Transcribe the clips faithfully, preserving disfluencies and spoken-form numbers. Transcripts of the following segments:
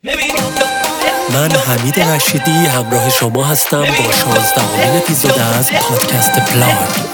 من حمید رشیدی همراه شما هستم با شانزدهمین اپیزود از پادکست پلاگ.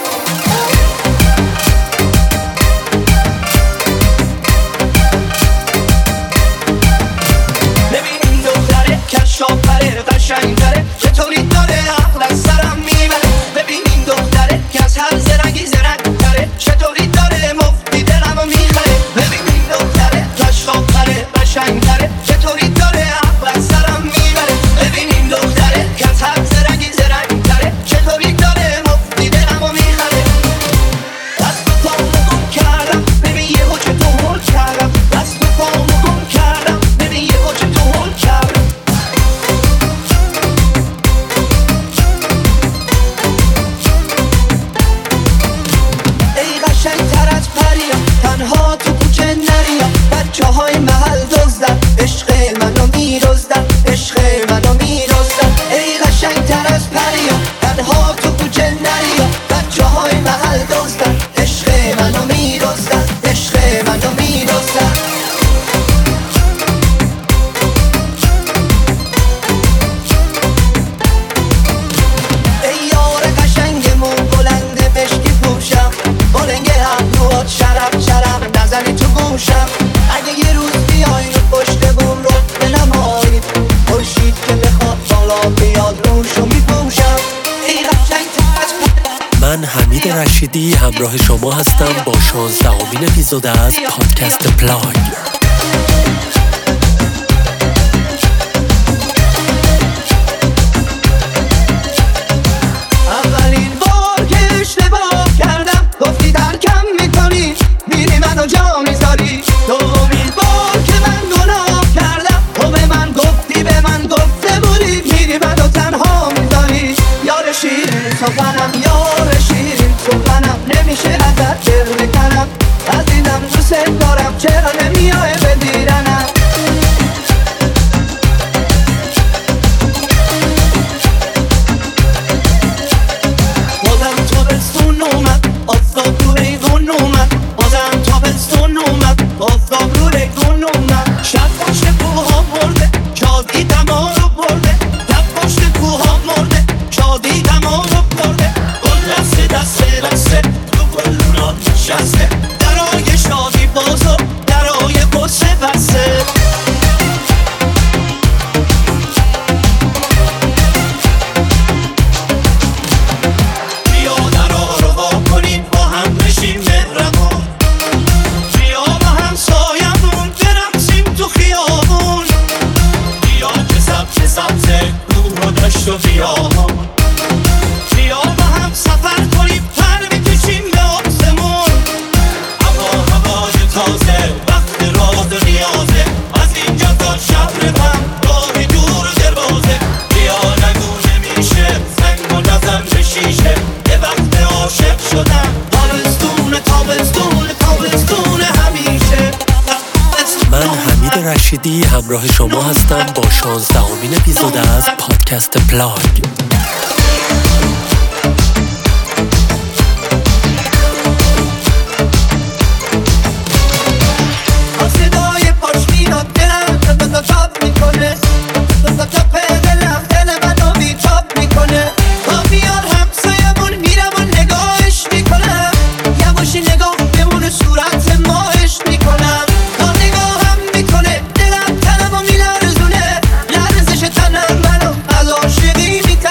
من حمید رشیدی همراه شما هستم با شانزدهمین اپیزود از پادکست پلاگ. اولین بار که اشتباه کردم گفتی درکم میکنی میری منو جا میذاری. دومین بار که من گناه کردم تو به من گفتی به من گفته بودی میری منو تنها میذاری. یار شیرین سخنم یار شیرین سخنم نمیشه ازت دل بکنم. عزیزم دوست دارم چرا نمیای بدیرنم. بازم تابستون اومد آفتاب رو ایوون اومد. بازم تابستون اومد آفتاب رو ایوون اومد. شب پشت کوها مرده شادی دما رو برده. شب پشت کوها مرده شادی دما رو برده. گل دسته دسته دسته تو گلونا نشسته. درای شادی بازو درای قصه بسته. بیا درا رو وا کنیم با هم بشیم مهربون. بیا با هم سایمون برقصیم تو خیابون. بیا که سبز سبزه رو رو دشت و بیابون. بیا با هم سفر کنیم پر بکشیم به آسمون. هوا هوای تازه وقت راز و نیازه. از اینجا تا شهر من راه دور و درازه. بیا نگو نمیشه زنگ و نزن به شیشه. یه وقت عاشق شدم تابستون تابستون تابستون همیشه. من حمید رشیدی همراه شما هستم با شانزدهمین اپیزود از پادکست پلاگ. صدای پاشمینا دلم تا تا تاب میکنه. تا تا تاب دلم دل منو بیتاب میکنه. تا بیار همسایمون میرم و نگاهش میکنم. یواشی نگاه بمونه صورت ماهش میکنم. تا نگاهم میکنه دلم تنم و میلرزونه. لرزش تنم منو از عاشقی میترسونه.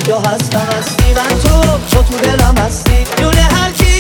کجا هستم هستی من تو تو تو دلم هستی جون هر کی